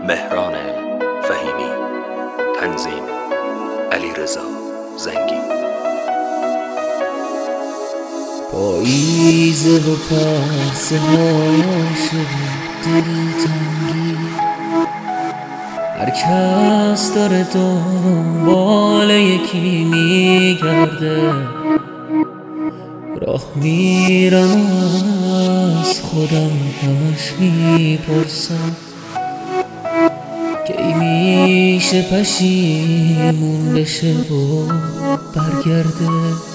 مهران فهیمی. تنظیم علیرضا زنگی. پاییزه و پرسه ها شده دلتنگی، هر کس داره دنبال یکی میگرده. راه میرم و از خودم همش میپرسم کی میشه پشیمون بشه و برگرده.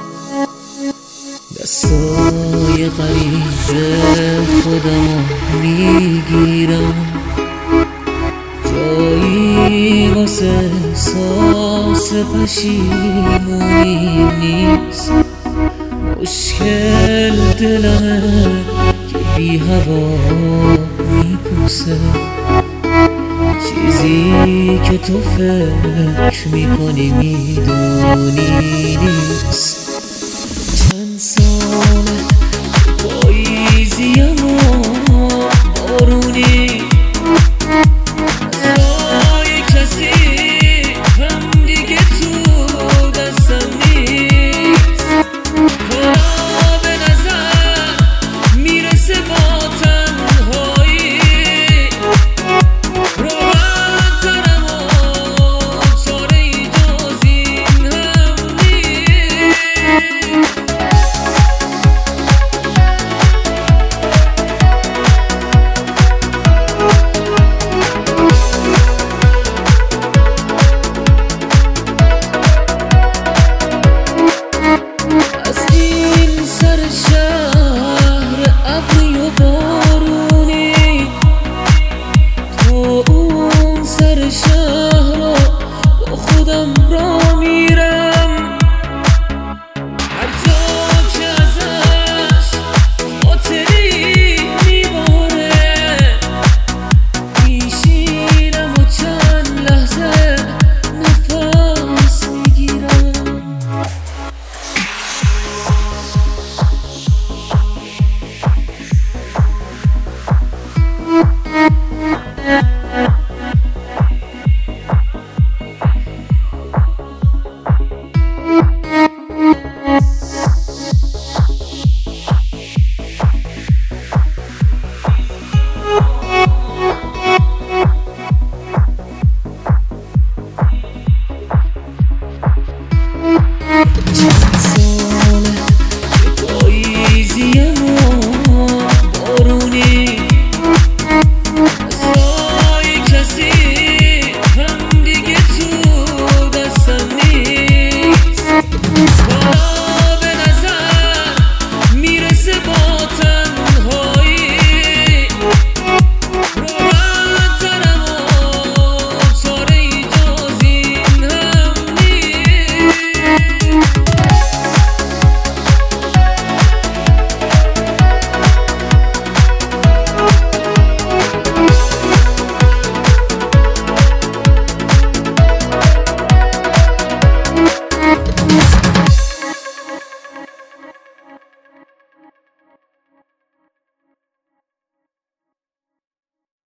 دستای غریب خودمو میگیرم، جایی واسه احساس پشیمونی نیست. مشکل دلمه که بی هوا میپوسه، چیزی که تو فکر میکنی میدونی نیست.